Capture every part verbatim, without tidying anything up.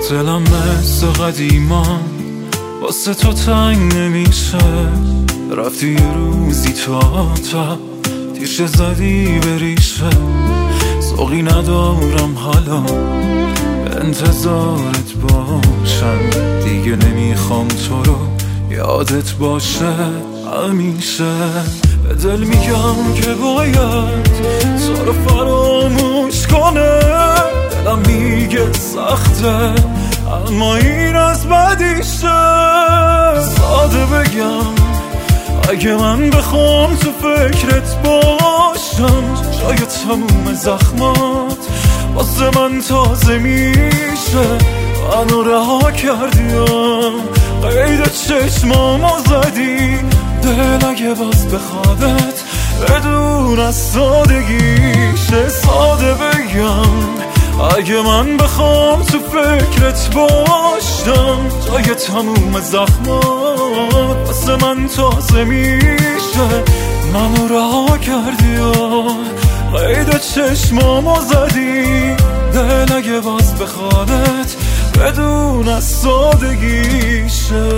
دلم مثل قدیما واسه تو تنگ نمیشه. رفتی یه روزی تا تا تیشه زدی به ریشه. ذوقی ندارم حالا به انتظارت باشم، دیگه نمیخوام تو رو یادت باشه همیشه. به دل میگم که باید تو رو فراموش کنه، دلم میگه سخته اما این از بدیشه. ساده بگم اگه من بخوام تو فکرت باشم، جای تموم زخمات واسه من تازه میشه. منو رها کردیم قید چشمامو زدی، دل اگه باز بخوادت بدون از سادگیشه. ساده بگم اگه من بخوام تو فکرت باشم، جای تموم زخمات واسه من تازه میشه. منو رها کردی و قید چشمامو زدی، دل اگه باز بخوادت بدون از سادگیشه.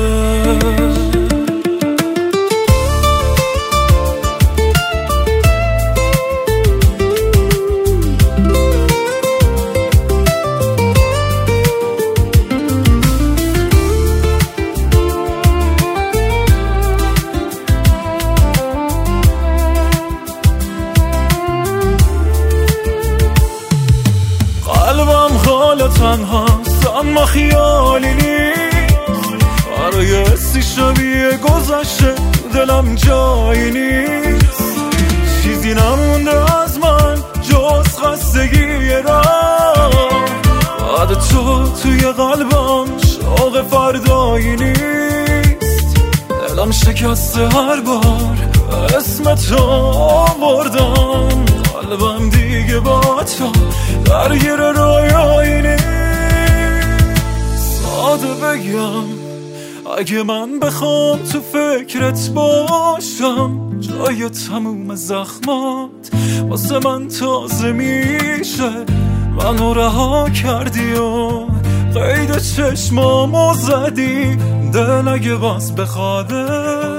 قلبم حالا تنهاست اما خیالی نیست، برای حسی شبیه گذشته دلم جایی نیست. چیزی نمونده از من جز خستگی راه، بعد تو توی قلبم شوق فردایی نیست. دلم شکسته هر بار اسم تو آوردم، قلبم دیگه با تو درگیر رویایی نیست. ساده بگم اگه من بخوام تو فکرت باشم، جای تموم زخمات واسه من تازه میشه. منو رها کردی و قید چشمامو زدی، دل اگه باز بخواده